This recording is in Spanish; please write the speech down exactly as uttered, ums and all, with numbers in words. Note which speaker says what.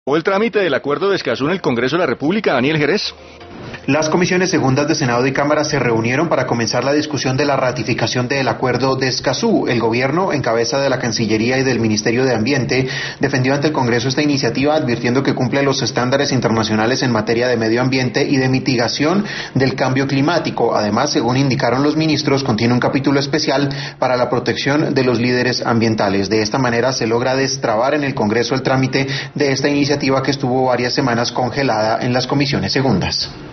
Speaker 1: ¿O el trámite del acuerdo de Escazú en el Congreso de la República, Daniel Jerez?
Speaker 2: Las comisiones segundas de Senado y Cámara se reunieron para comenzar la discusión de la ratificación del acuerdo de Escazú. El gobierno, en cabeza de la Cancillería y del Ministerio de Ambiente, defendió ante el Congreso esta iniciativa advirtiendo que cumple los estándares internacionales en materia de medio ambiente y de mitigación del cambio climático. Además, según indicaron los ministros, contiene un capítulo especial para la protección de los líderes ambientales. De esta manera se logra destrabar en el Congreso el trámite de esta iniciativa que estuvo varias semanas congelada en las comisiones segundas.